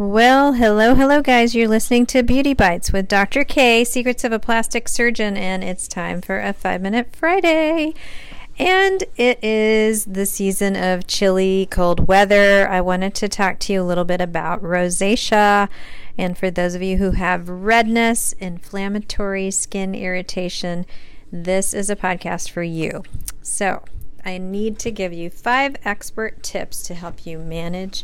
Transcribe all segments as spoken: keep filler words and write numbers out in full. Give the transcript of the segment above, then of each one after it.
Well, hello, hello, guys. You're listening to Beauty Bites with Doctor K, Secrets of a Plastic Surgeon, and it's time for a five-minute Friday. And it is the season of chilly, cold weather. I wanted to talk to you a little bit about rosacea. And for those of you who have redness, inflammatory skin irritation, this is a podcast for you. So I need to give you five expert tips to help you manage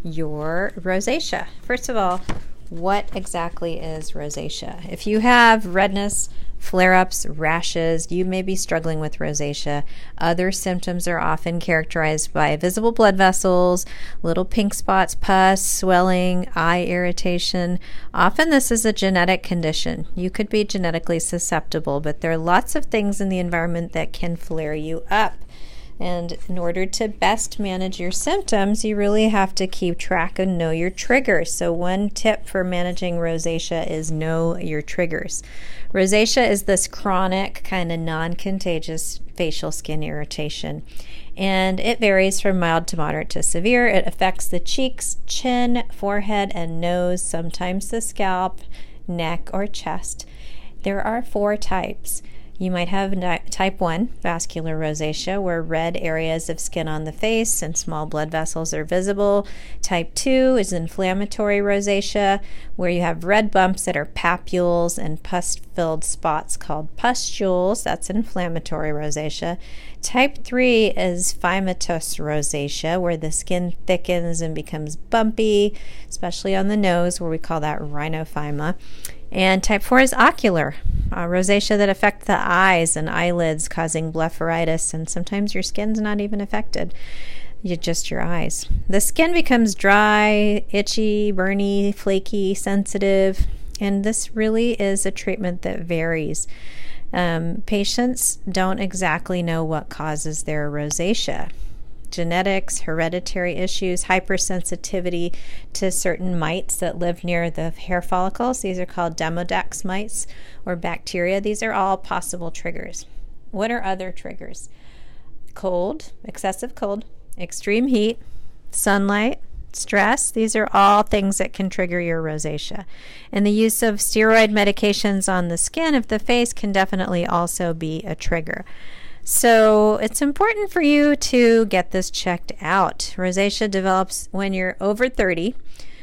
your rosacea. First of all, what exactly is rosacea? If you have redness, flare-ups, rashes, you may be struggling with rosacea. Other symptoms are often characterized by visible blood vessels, little pink spots, pus, swelling, eye irritation. Often this is a genetic condition. You could be genetically susceptible, but there are lots of things in the environment that can flare you up. And in order to best manage your symptoms, you really have to keep track and know your triggers. So one tip for managing rosacea is know your triggers. Rosacea is this chronic, kind of non-contagious facial skin irritation. And it varies from mild to moderate to severe. It affects the cheeks, chin, forehead, and nose, sometimes the scalp, neck, or chest. There are four types. You might have type one, vascular rosacea, where red areas of skin on the face and small blood vessels are visible. Type two is inflammatory rosacea, where you have red bumps that are papules and pus-filled spots called pustules. That's inflammatory rosacea. Type three is phimosis rosacea, where the skin thickens and becomes bumpy, especially on the nose, where we call that rhinophyma. And type four is ocular uh, rosacea that affects the eyes and eyelids, causing blepharitis, and sometimes your skin's not even affected, you just your eyes. The skin becomes dry, itchy, burny, flaky, sensitive, and this really is a treatment that varies. Um, patients don't exactly know what causes their rosacea. Genetics, hereditary issues, hypersensitivity to certain mites that live near the hair follicles. These are called Demodex mites or bacteria. These are all possible triggers. What are other triggers? Cold, excessive cold, extreme heat, sunlight, stress. These are all things that can trigger your rosacea. And the use of steroid medications on the skin of the face can definitely also be a trigger. So it's important for you to get this checked out. Rosacea develops when you're over thirty.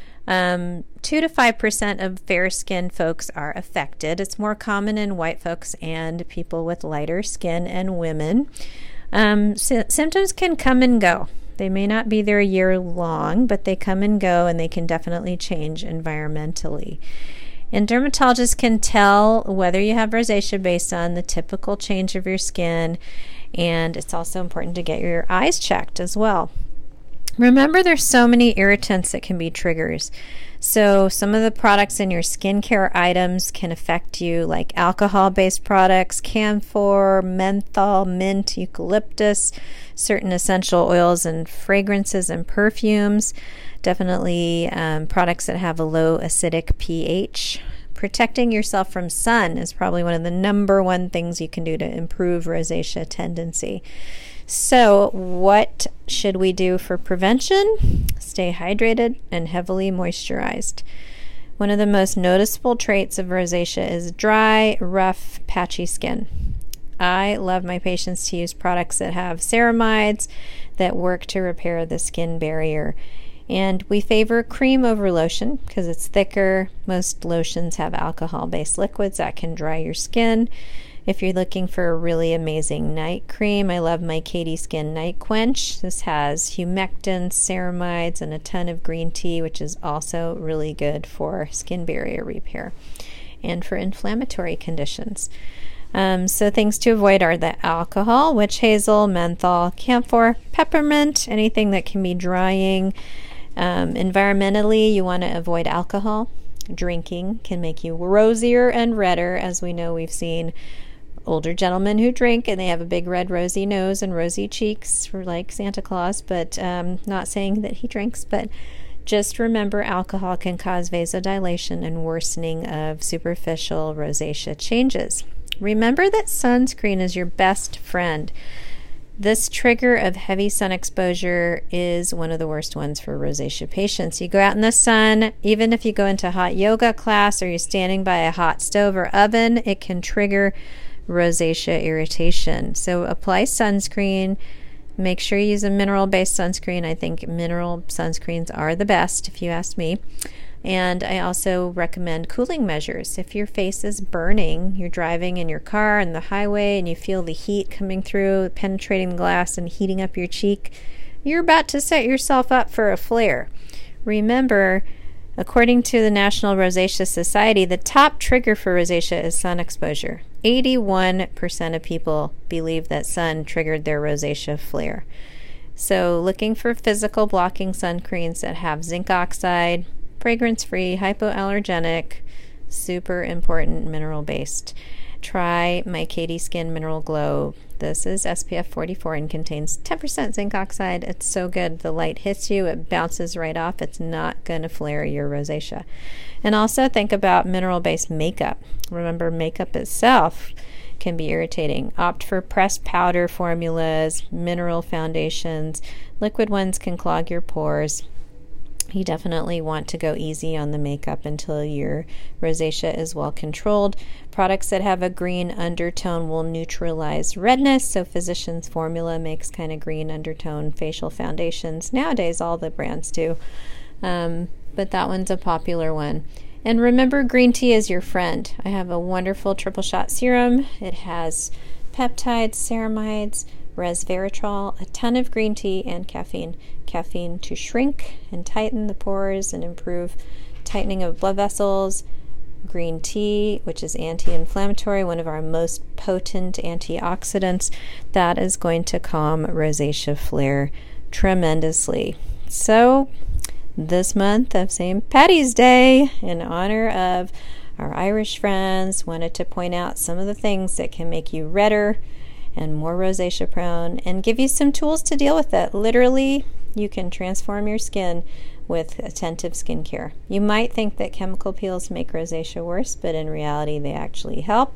Um, two to five percent of fair-skinned folks are affected. It's more common in white folks and people with lighter skin and women. Um, sy- symptoms can come and go. They may not be there a year long, but they come and go, and they can definitely change environmentally. And dermatologists can tell whether you have rosacea based on the typical change of your skin, and it's also important to get your eyes checked as well. Remember, there's so many irritants that can be triggers. So some of the products in your skincare items can affect you, like alcohol-based products, camphor, menthol, mint, eucalyptus, certain essential oils and fragrances and perfumes. Definitely um, products that have a low acidic pH. Protecting yourself from sun is probably one of the number one things you can do to improve rosacea tendency. So what should we do for prevention? Stay hydrated and heavily moisturized. One of the most noticeable traits of rosacea is dry, rough, patchy skin. I love my patients to use products that have ceramides that work to repair the skin barrier. And we favor cream over lotion because it's thicker. Most lotions have alcohol-based liquids that can dry your skin. If you're looking for a really amazing night cream, I love my Katie Skin Night Quench. This has humectants, ceramides, and a ton of green tea, which is also really good for skin barrier repair and for inflammatory conditions. Um, so things to avoid are the alcohol, witch hazel, menthol, camphor, peppermint, anything that can be drying. Um, environmentally, you want to avoid alcohol. Drinking can make you rosier and redder. As we know, we've seen older gentlemen who drink and they have a big red rosy nose and rosy cheeks, for like Santa Claus, but um, not saying that he drinks, but just remember alcohol can cause vasodilation and worsening of superficial rosacea changes. Remember that sunscreen is your best friend. This trigger of heavy sun exposure is one of the worst ones for rosacea patients. You go out in the sun, even if you go into hot yoga class or you're standing by a hot stove or oven, it can trigger rosacea irritation. So apply sunscreen. Make sure you use a mineral-based sunscreen. I think mineral sunscreens are the best, if you ask me. And I also recommend cooling measures. If your face is burning, you're driving in your car on the highway and you feel the heat coming through, penetrating the glass and heating up your cheek, you're about to set yourself up for a flare. Remember, according to the National Rosacea Society, the top trigger for rosacea is sun exposure. eighty-one percent of people believe that sun triggered their rosacea flare. So looking for physical blocking sunscreens that have zinc oxide, fragrance-free, hypoallergenic, super important, mineral-based. Try my Katie Skin Mineral Glow. This is S P F forty-four and contains ten percent zinc oxide. It's so good. The light hits you, it bounces right off. It's not going to flare your rosacea. And also think about mineral-based makeup. Remember, makeup itself can be irritating. Opt for pressed powder formulas, mineral foundations. Liquid ones can clog your pores. You definitely want to go easy on the makeup until your rosacea is well controlled. Products that have a green undertone will neutralize redness, so Physicians Formula makes kind of green undertone facial foundations. Nowadays, all the brands do, um, but that one's a popular one. And remember, green tea is your friend. I have a wonderful triple shot serum. It has peptides, ceramides, resveratrol, a ton of green tea, and caffeine. Caffeine to shrink and tighten the pores and improve tightening of blood vessels. Green tea, which is anti-inflammatory, one of our most potent antioxidants, that is going to calm rosacea flare tremendously. So this month of Saint Patty's Day, in honor of our Irish friends, wanted to point out some of the things that can make you redder and more rosacea prone and give you some tools to deal with it. Literally, you can transform your skin with attentive skincare. You might think that chemical peels make rosacea worse, but in reality, they actually help.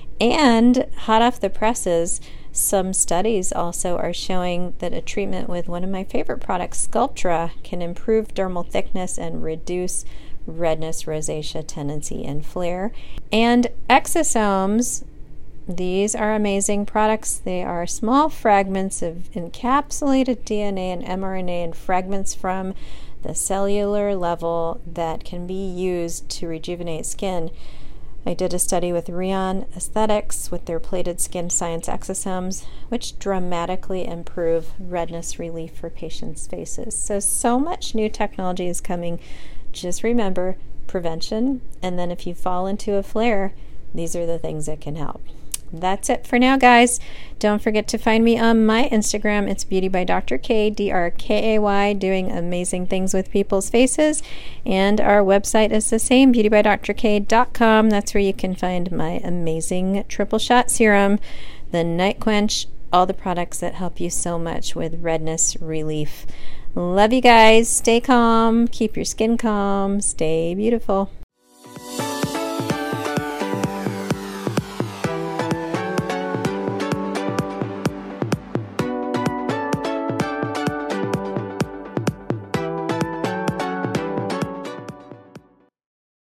And hot off the presses, some studies also are showing that a treatment with one of my favorite products, Sculptra, can improve dermal thickness and reduce redness, rosacea tendency, and flare. And exosomes, these are amazing products. They are small fragments of encapsulated D N A and M R N A and fragments from the cellular level that can be used to rejuvenate skin. I did a study with Rion Aesthetics with their plated skin science exosomes, which dramatically improve redness relief for patients' faces. So, so much new technology is coming. Just remember prevention, and then if you fall into a flare, these are the things that can help. That's it for now, guys. Don't forget to find me on my Instagram. It's Beauty by Doctor K, D R K A Y, doing amazing things with people's faces. And our website is the same, beauty by dr k dot com. That's where you can find my amazing triple shot serum, the Night Quench, all the products that help you so much with redness relief. Love you guys. Stay calm. Keep your skin calm. Stay beautiful.